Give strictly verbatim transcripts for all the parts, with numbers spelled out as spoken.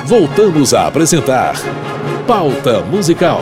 Voltamos a apresentar Pauta Musical.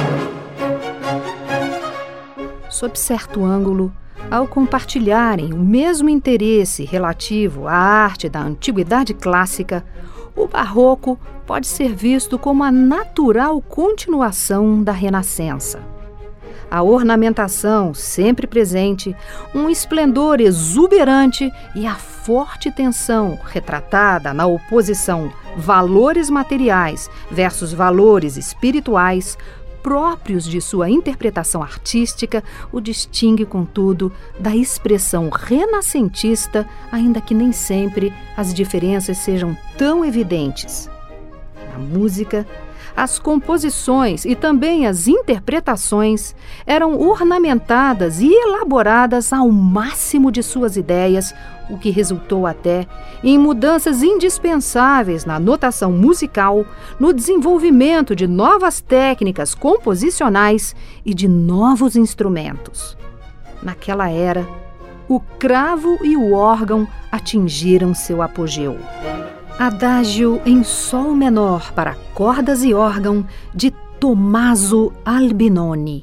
Sob certo ângulo, ao compartilharem o mesmo interesse relativo à arte da antiguidade clássica, o barroco pode ser visto como a natural continuação da Renascença. A ornamentação sempre presente, um esplendor exuberante e a forte tensão retratada na oposição valores materiais versus valores espirituais próprios de sua interpretação artística o distingue, contudo, da expressão renascentista, ainda que nem sempre as diferenças sejam tão evidentes. Na música, as composições e também as interpretações eram ornamentadas e elaboradas ao máximo de suas ideias, o que resultou até em mudanças indispensáveis na notação musical, no desenvolvimento de novas técnicas composicionais e de novos instrumentos. Naquela era, o cravo e o órgão atingiram seu apogeu. Adágio em sol menor para cordas e órgão, de Tommaso Albinoni.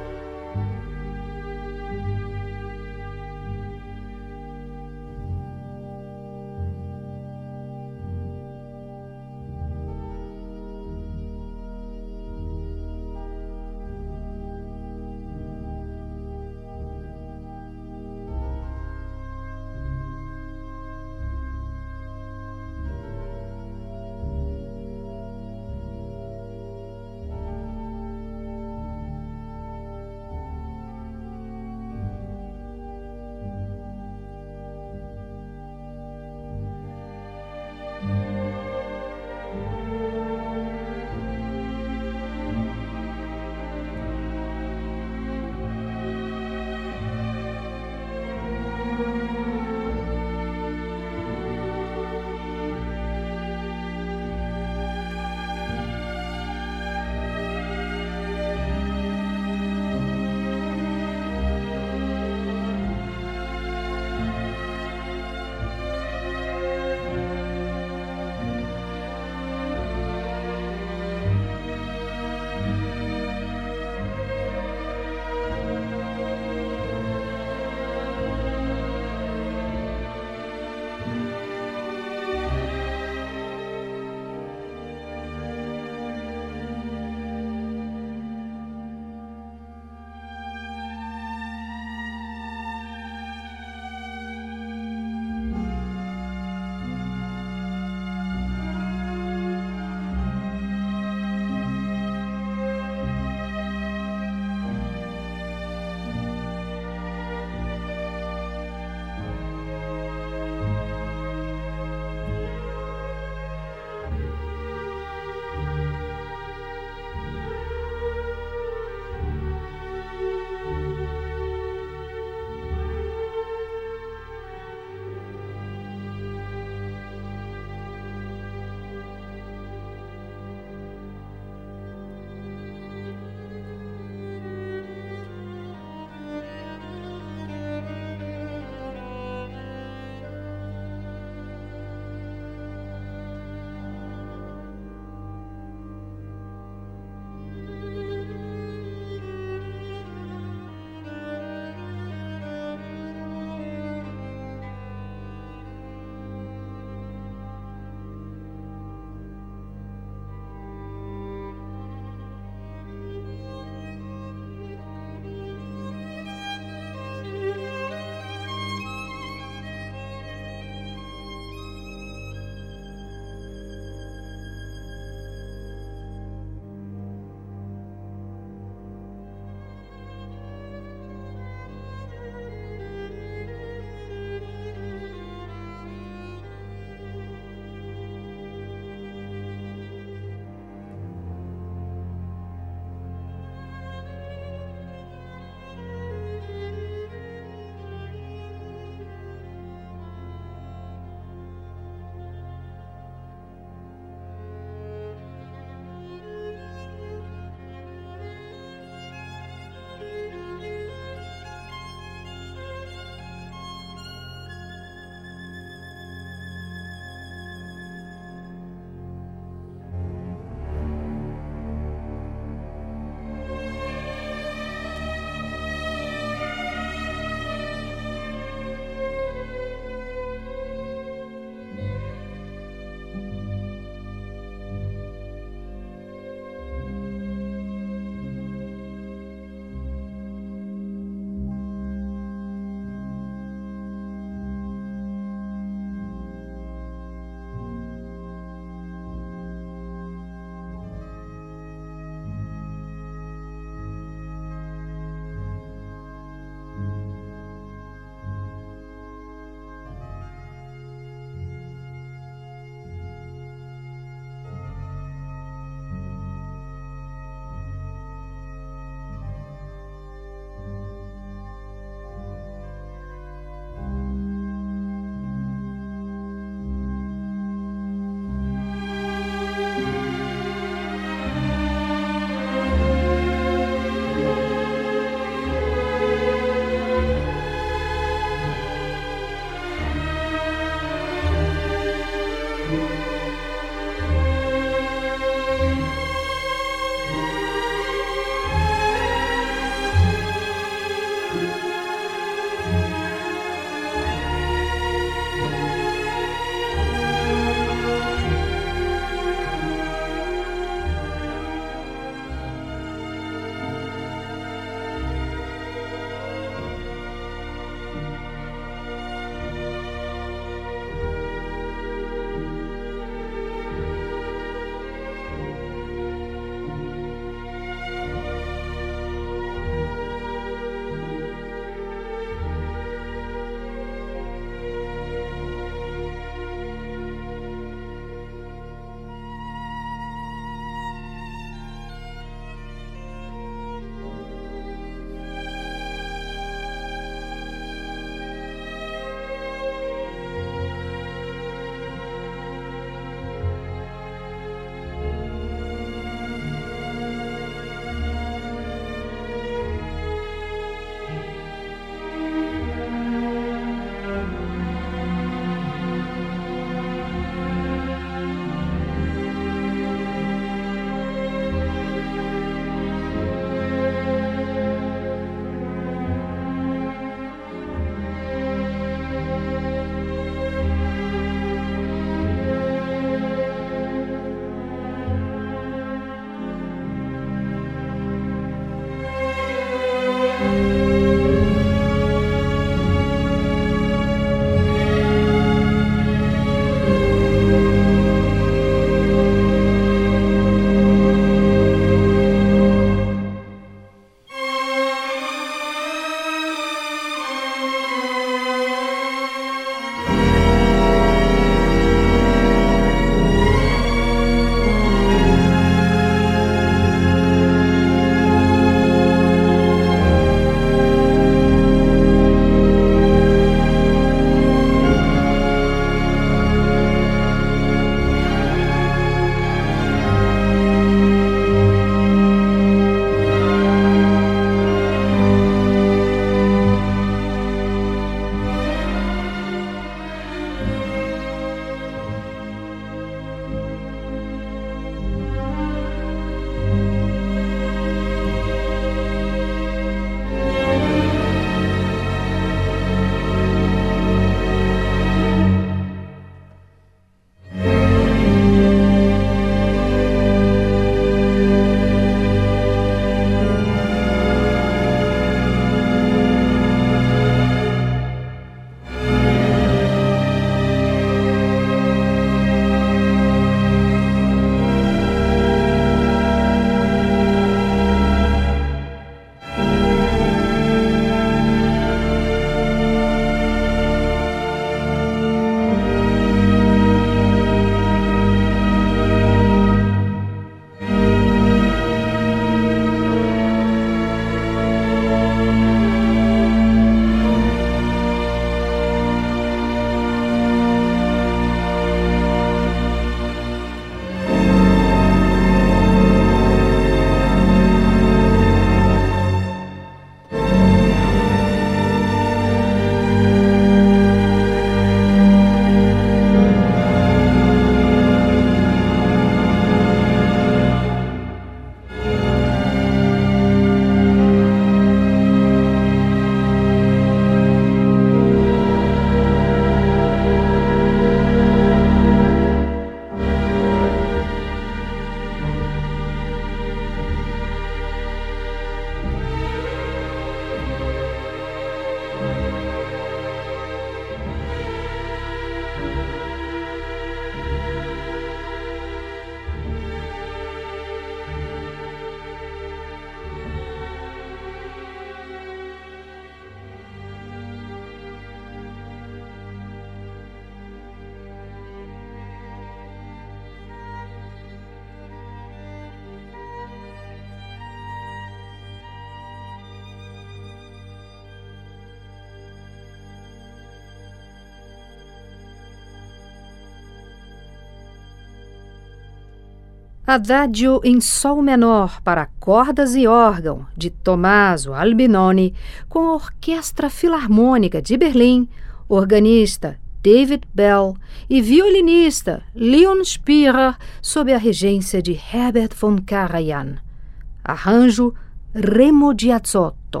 Adagio em Sol menor para cordas e órgão, de Tommaso Albinoni, com a Orquestra Filarmônica de Berlim, organista David Bell e violinista Leon Spierer, sob a regência de Herbert von Karajan. Arranjo Remo Giazzotto.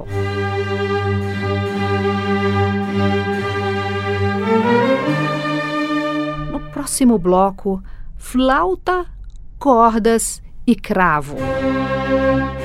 No próximo bloco, flauta, cordas e cravo.